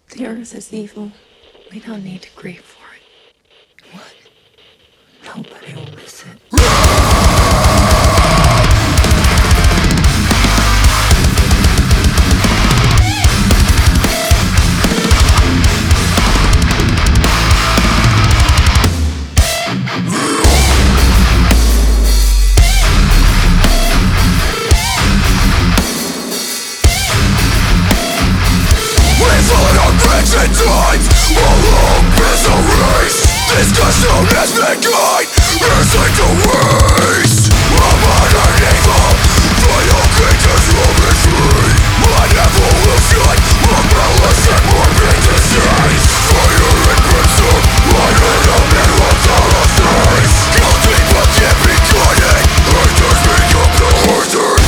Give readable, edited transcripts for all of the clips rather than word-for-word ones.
The earth is evil. We don't need to grieve for it. What? Nobody will listen. And times, all hope is erased. Discussion has begun, it's like a waste. I'm underneath the old creatures roaming free. An evolution, a malice and morbid disease. Fire and crimson, light in the middle of the face. Guilty but can't be guided, haters become the hated.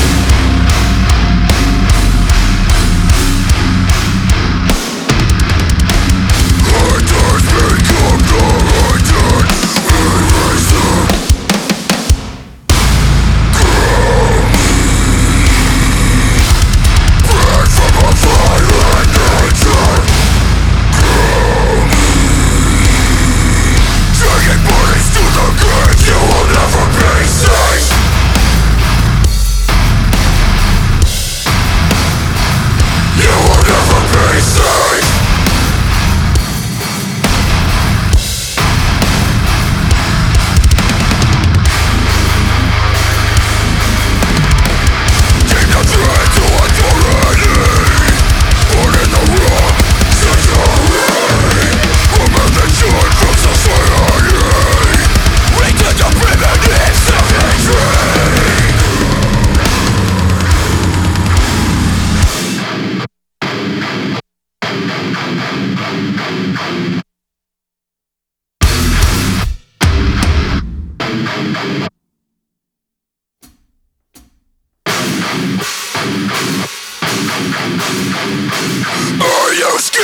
Are you scared?